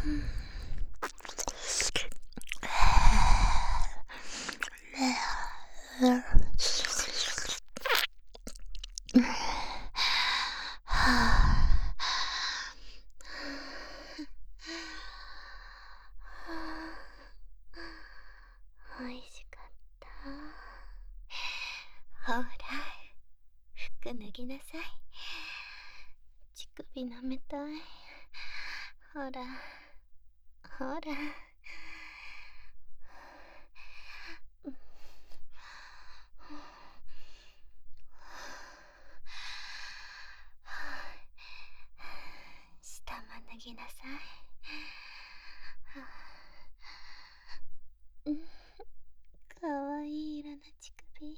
おいしかった。ほら、服脱ぎなさい。乳首舐めたい。ほらほら。下も脱ぎなさい。かわいい色の乳首。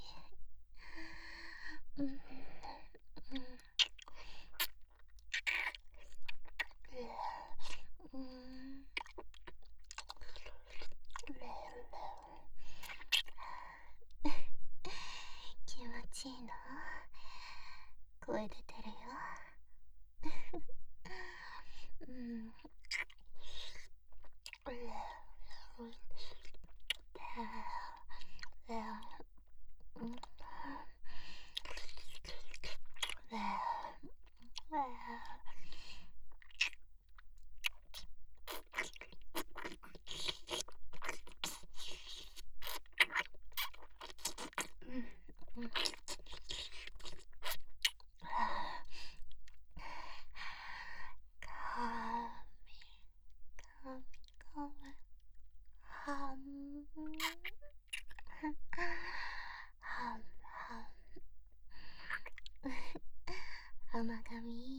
気持ちいいの？声出てるよ。甘髪